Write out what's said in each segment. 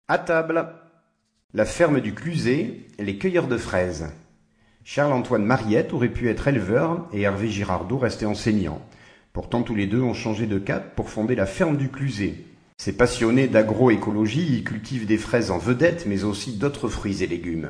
À table. La ferme du Cluzet, les cueilleurs de fraises. Charles-Antoine Mariette aurait pu être éleveur et Hervé Girardot restait enseignant. Pourtant, tous les deux ont changé de cap pour fonder la ferme du Cluzet. Ces passionnés d'agroécologie y cultivent des fraises en vedette, mais aussi d'autres fruits et légumes.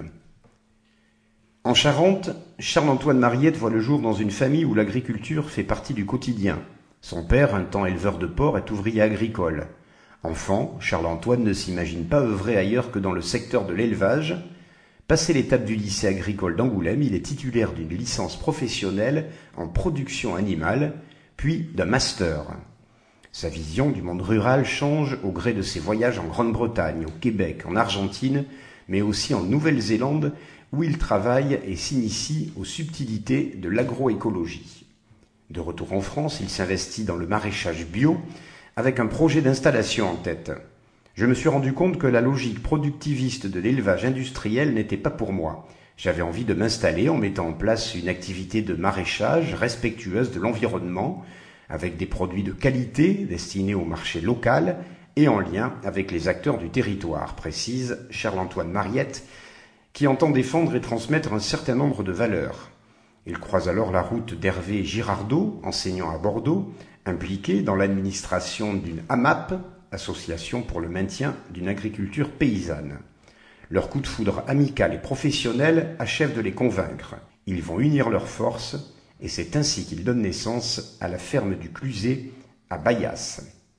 En Charente, Charles-Antoine Mariette voit le jour dans une famille où l'agriculture fait partie du quotidien. Son père, un temps éleveur de porc, est ouvrier agricole. Enfant, Charles-Antoine ne s'imagine pas œuvrer ailleurs que dans le secteur de l'élevage. Passé l'étape du lycée agricole d'Angoulême, il est titulaire d'une licence professionnelle en production animale, puis d'un master. Sa vision du monde rural change au gré de ses voyages en Grande-Bretagne, au Québec, en Argentine, mais aussi en Nouvelle-Zélande, où il travaille et s'initie aux subtilités de l'agroécologie. De retour en France, il s'investit dans le maraîchage bio, avec un projet d'installation en tête. Je me suis rendu compte que la logique productiviste de l'élevage industriel n'était pas pour moi. J'avais envie de m'installer en mettant en place une activité de maraîchage respectueuse de l'environnement, avec des produits de qualité destinés au marché local et en lien avec les acteurs du territoire, précise Charles-Antoine Mariette, qui entend défendre et transmettre un certain nombre de valeurs. Il croise alors la route d'Hervé Girardot, enseignant à Bordeaux, impliqué dans l'administration d'une AMAP, Association pour le maintien d'une agriculture paysanne. Leur coup de foudre amical et professionnel achève de les convaincre. Ils vont unir leurs forces et c'est ainsi qu'ils donnent naissance à la ferme du Cluzet à Bayas.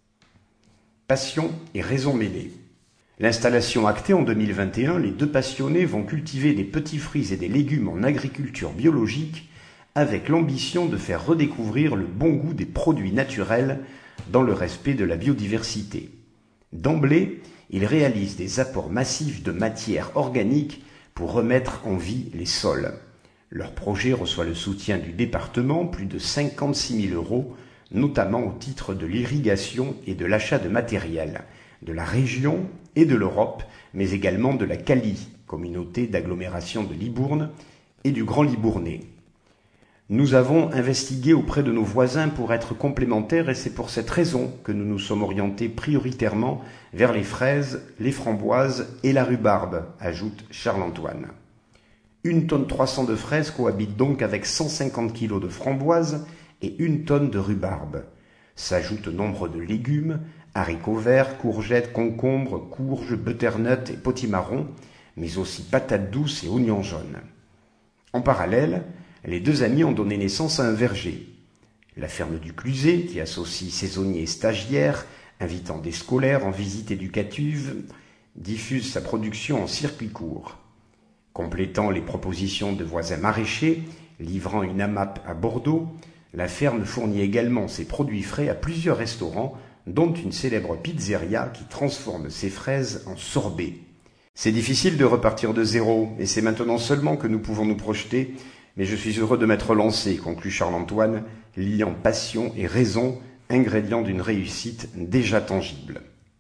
Passion et raison mêlées. L'installation actée en 2021, les deux passionnés vont cultiver des petits fruits et des légumes en agriculture biologique avec l'ambition de faire redécouvrir le bon goût des produits naturels dans le respect de la biodiversité. D'emblée, ils réalisent des apports massifs de matières organiques pour remettre en vie les sols. Leur projet reçoit le soutien du département, plus de 56 000 €, notamment au titre de l'irrigation et de l'achat de matériel, de la région et de l'Europe, mais également de la CALI, communauté d'agglomération de Libourne, et du Grand Libournais. Nous avons investigué auprès de nos voisins pour être complémentaires et c'est pour cette raison que nous nous sommes orientés prioritairement vers les fraises, les framboises et la rhubarbe, ajoute Charles-Antoine. 1 tonne 300 de fraises cohabite donc avec 150 kg de framboises et 1 tonne de rhubarbe. S'ajoutent nombre de légumes, haricots verts, courgettes, concombres, courges, butternut et potimarron, mais aussi patates douces et oignons jaunes. En parallèle, les deux amis ont donné naissance à un verger. La ferme du Cluzet, qui associe saisonniers et stagiaires, invitant des scolaires en visite éducative, diffuse sa production en circuit court. Complétant les propositions de voisins maraîchers, livrant une AMAP à Bordeaux, la ferme fournit également ses produits frais à plusieurs restaurants, dont une célèbre pizzeria qui transforme ses fraises en sorbet. C'est difficile de repartir de zéro, et c'est maintenant seulement que nous pouvons nous projeter, mais je suis heureux de m'être lancé, conclut Charles-Antoine, liant passion et raison, ingrédients d'une réussite déjà tangible.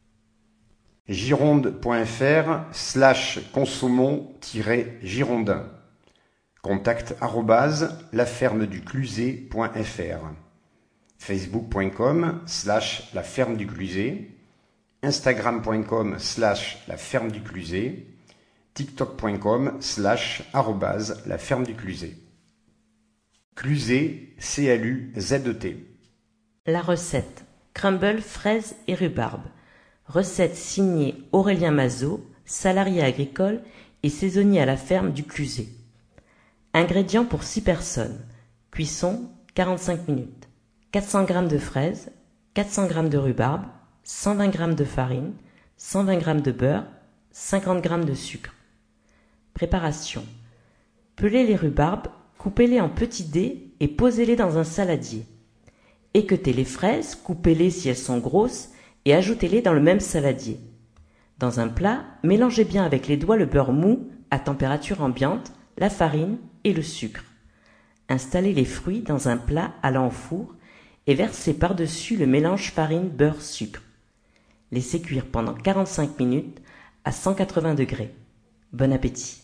gironde.fr/consommons-girondin. Contact @lafermeducluzet.fr. facebook.com/lafermeducluzet. instagram.com/lafermeducluzet. tiktok.com/@lafermeducluzet. Cluzet, CLUZET. La recette: crumble, fraises et rhubarbe. Recette signée Aurélien Mazot, salarié agricole et saisonnier à la ferme du Cluzet. Ingrédients pour 6 personnes. Cuisson 45 minutes. 400 g de fraises, 400 g de rhubarbe, 120 g de farine, 120 g de beurre, 50 g de sucre. Préparation: pelez les rhubarbes, coupez-les en petits dés et posez-les dans un saladier. Équeutez les fraises, coupez-les si elles sont grosses et ajoutez-les dans le même saladier. Dans un plat, mélangez bien avec les doigts le beurre mou à température ambiante, la farine et le sucre. Installez les fruits dans un plat allant au four et versez par-dessus le mélange farine-beurre-sucre. Laissez cuire pendant 45 minutes à 180 degrés. Bon appétit!